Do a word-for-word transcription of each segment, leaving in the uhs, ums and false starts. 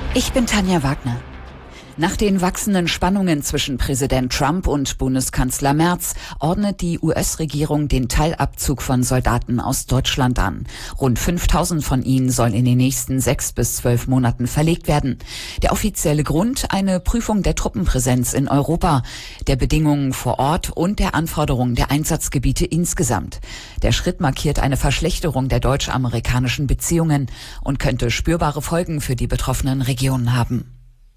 Ich bin Tanja Wagner. Nach den wachsenden Spannungen zwischen Präsident Trump und Bundeskanzler Merz ordnet die U S-Regierung den Teilabzug von Soldaten aus Deutschland an. Rund fünftausend von ihnen sollen in den nächsten sechs bis zwölf Monaten verlegt werden. Der offizielle Grund: eine Prüfung der Truppenpräsenz in Europa, der Bedingungen vor Ort und der Anforderungen der Einsatzgebiete insgesamt. Der Schritt markiert eine Verschlechterung der deutsch-amerikanischen Beziehungen und könnte spürbare Folgen für die betroffenen Regionen haben.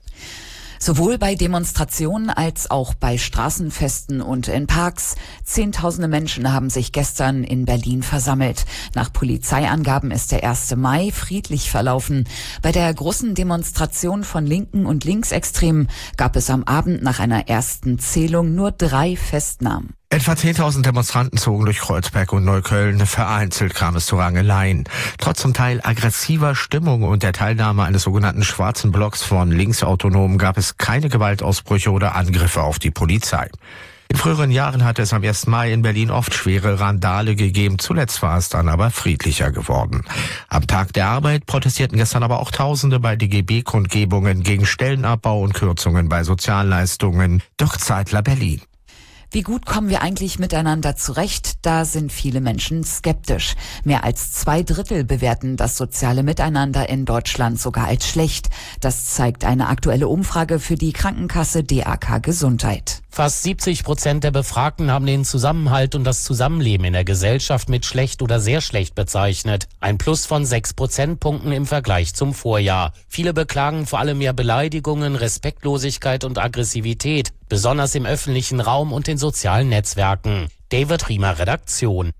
Sowohl bei Demonstrationen als auch bei Straßenfesten und in Parks. Zehntausende Menschen haben sich gestern in Berlin versammelt. Nach Polizeiangaben ist der erste Mai friedlich verlaufen. Bei der großen Demonstration von Linken und Linksextremen gab es am Abend nach einer ersten Zählung nur drei Festnahmen. Etwa zehntausend Demonstranten zogen durch Kreuzberg und Neukölln. Vereinzelt kam es zu Rangeleien. Trotz zum Teil aggressiver Stimmung und der Teilnahme eines sogenannten schwarzen Blocks von Linksautonomen gab es keine Gewaltausbrüche oder Angriffe auf die Polizei. In früheren Jahren hatte es am ersten Mai in Berlin oft schwere Randale gegeben. Zuletzt war es dann aber friedlicher geworden. Am Tag der Arbeit protestierten gestern aber auch Tausende bei D G B-Kundgebungen gegen Stellenabbau und Kürzungen bei Sozialleistungen. Dirk Zeitler, Berlin. Wie gut kommen wir eigentlich miteinander zurecht? Da sind viele Menschen skeptisch. Mehr als zwei Drittel bewerten das soziale Miteinander in Deutschland sogar als schlecht. Das zeigt eine aktuelle Umfrage für die Krankenkasse D A K Gesundheit. Fast siebzig Prozent der Befragten haben den Zusammenhalt und das Zusammenleben in der Gesellschaft mit schlecht oder sehr schlecht bezeichnet. Ein Plus von sechs Prozentpunkten im Vergleich zum Vorjahr. Viele beklagen vor allem mehr Beleidigungen, Respektlosigkeit und Aggressivität, besonders im öffentlichen Raum und in sozialen Netzwerken. David Riemer, Redaktion.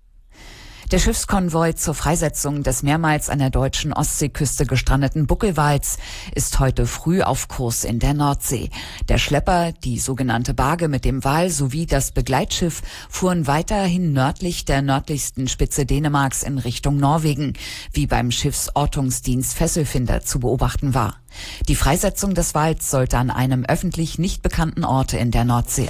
Der Schiffskonvoi zur Freisetzung des mehrmals an der deutschen Ostseeküste gestrandeten Buckelwals ist heute früh auf Kurs in der Nordsee. Der Schlepper, die sogenannte Barge mit dem Wal sowie das Begleitschiff fuhren weiterhin nördlich der nördlichsten Spitze Dänemarks in Richtung Norwegen, wie beim Schiffsortungsdienst Fesselfinder zu beobachten war. Die Freisetzung des Wals sollte an einem öffentlich nicht bekannten Ort in der Nordsee